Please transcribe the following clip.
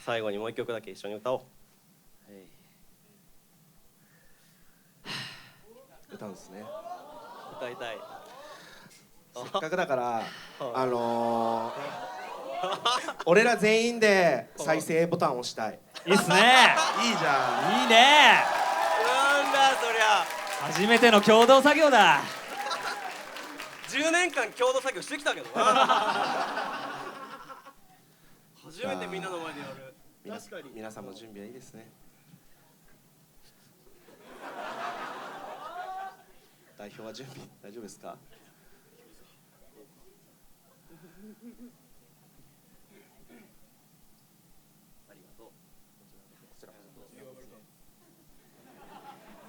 最後にもう一曲だけ一緒に歌おう。 歌うんですね。 歌いたい。 せっかくだから俺ら全員で再生ボタンを押したい。 いいっすね。 いいじゃん。 いいね。 なんだそりゃ。 初めての共同作業だ。 10年間共同作業してきたけどな。初めてみんなの前でやる。 皆さんも準備はいいですね。代表は準備大丈夫ですか？